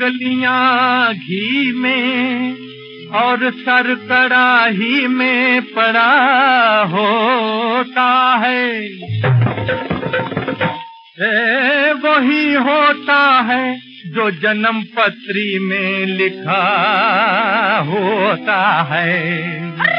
उंगलियां घी में और सर कड़ाही में पड़ा होता है। वही होता है जो जन्म पत्री में लिखा होता है।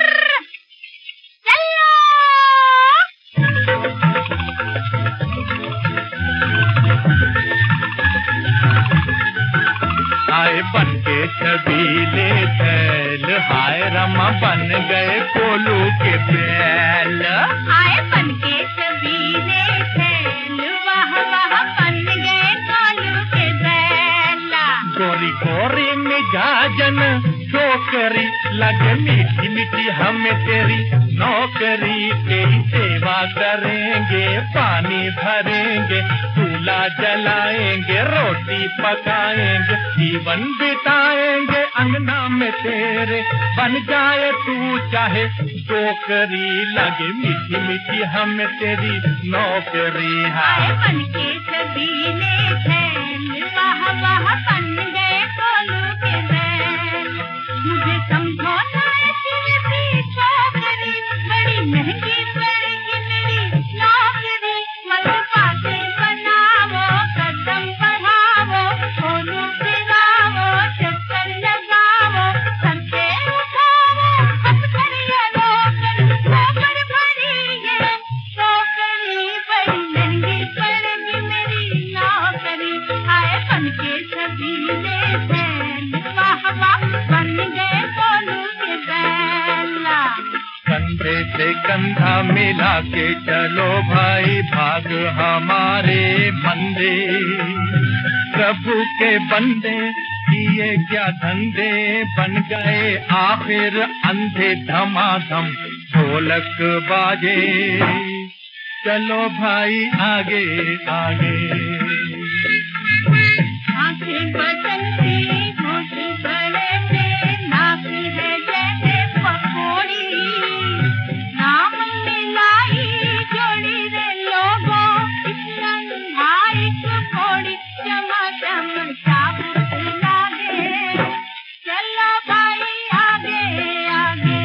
आए बन के छबीले छैल, हाय रमा बन गए कोलू के बैल। आए बन के छबीले छैल, वाह वाह बन गए कोलू के बैल। गोरी गोरी मिजाजन छोकरी लगे मीठी मीठी हमें तेरी नौकरी। तेरी सेवा करेंगे, पानी भरेंगे, चूल्हा जलाएंगे, रोटी पकाएंगे, जीवन बिताएंगे अंगना में तेरे। बन जाए तू चाहे छोकरी, लगे मीठी मीठी हमें तेरी नौकरी। हाय बन के छबीले छैल, वाह वाह बन गए कोलू के बैल। मुझे समझो ना ऐसी छोकरी, बड़ी महंगी पड़ेगी मेरी नौकरी। मत बातें बनावो, कदम बढ़ावो, कोलू गिरावो, चक्कर लगावो, करके उठावो, पत्थर या रोकर, ठोकर भरी है छोकरी। बड़ी महंगी पड़ेगी मेरी नौकरी। आए बन के छबीले छैल, वाह वाह बन गए कोलू के बैल। कंधे से कंधा मिला के चलो भाई, भाग हमारे मंदे। प्रभु के बंदे किए क्या धंधे, बन गए आखिर अंधे। धमाधम ढोलक बाजे, चलो भाई आगे आगे। आंखें बदलती होठ बड़े से, नाक है जैसे पकौड़ी। नाम मिलाई जोड़ी रे लोगों, इतना भाई पकौड़ी। चमाचम साबुत लागे, चलो भाई आगे आगे।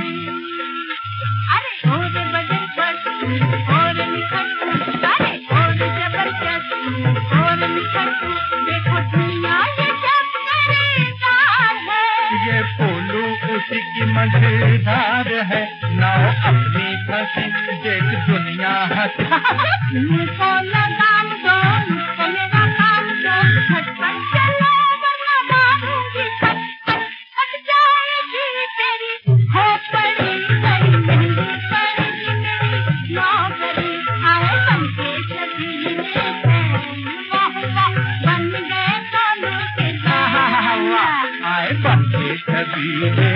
अरे और बदन पर और निखट, अरे और जबरदस्त और निखट। देखो दुनिया ये सब मजेदार है, ये कोलू उसी की मजेदार है। नाव अपनी फंसी देख दुनिया हंसी। मुझको लगाम दो, मुझको मेरा काम दो, झटपट चलो वरना मारूंगी खटपट। हट जाएगी तेरी हो पड़ी, बड़ी महंगी पड़ेगी मेरी नौकरी। आए बन के छबीले छैल, वाह वाह बन गए कोलू के बैल। आए बन के छबीले